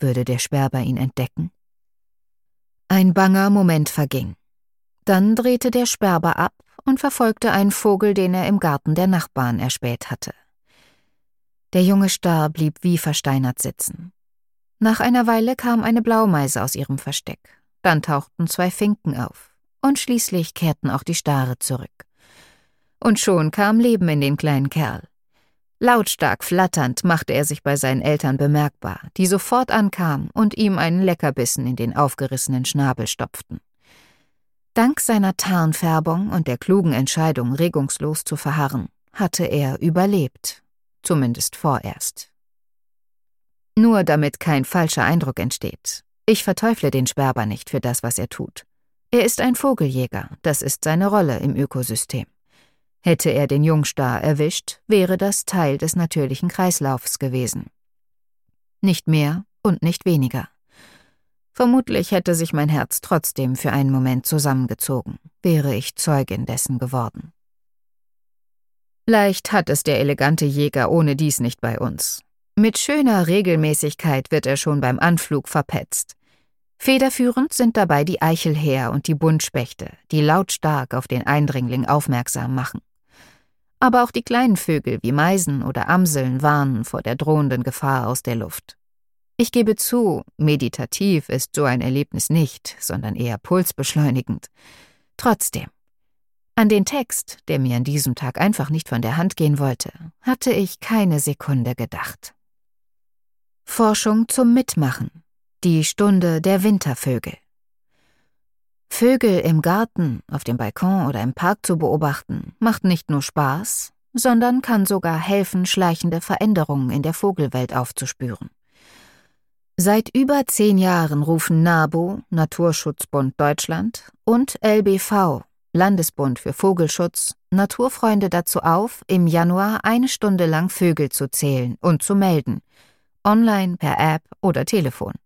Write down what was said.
Würde der Sperber ihn entdecken? Ein banger Moment verging. Dann drehte der Sperber ab und verfolgte einen Vogel, den er im Garten der Nachbarn erspäht hatte. Der junge Star blieb wie versteinert sitzen. Nach einer Weile kam eine Blaumeise aus ihrem Versteck. Dann tauchten 2 Finken auf. Und schließlich kehrten auch die Stare zurück. Und schon kam Leben in den kleinen Kerl. Lautstark flatternd machte er sich bei seinen Eltern bemerkbar, die sofort ankamen und ihm einen Leckerbissen in den aufgerissenen Schnabel stopften. Dank seiner Tarnfärbung und der klugen Entscheidung, regungslos zu verharren, hatte er überlebt. Zumindest vorerst. Nur damit kein falscher Eindruck entsteht. Ich verteufle den Sperber nicht für das, was er tut. Er ist ein Vogeljäger, das ist seine Rolle im Ökosystem. Hätte er den Jungstar erwischt, wäre das Teil des natürlichen Kreislaufs gewesen. Nicht mehr und nicht weniger. Vermutlich hätte sich mein Herz trotzdem für einen Moment zusammengezogen, wäre ich Zeugin dessen geworden. Leicht hat es der elegante Jäger ohne dies nicht bei uns. Mit schöner Regelmäßigkeit wird er schon beim Anflug verpetzt. Federführend sind dabei die Eichelhäher und die Buntspechte, die lautstark auf den Eindringling aufmerksam machen. Aber auch die kleinen Vögel wie Meisen oder Amseln warnen vor der drohenden Gefahr aus der Luft. Ich gebe zu, meditativ ist so ein Erlebnis nicht, sondern eher pulsbeschleunigend. Trotzdem. An den Text, der mir an diesem Tag einfach nicht von der Hand gehen wollte, hatte ich keine Sekunde gedacht. Forschung zum Mitmachen. Die Stunde der Wintervögel. Vögel im Garten, auf dem Balkon oder im Park zu beobachten, macht nicht nur Spaß, sondern kann sogar helfen, schleichende Veränderungen in der Vogelwelt aufzuspüren. Seit über 10 Jahren rufen NABU, Naturschutzbund Deutschland, und LBV, Landesbund für Vogelschutz, Naturfreunde dazu auf, im Januar 1 Stunde lang Vögel zu zählen und zu melden, online, per App oder Telefon.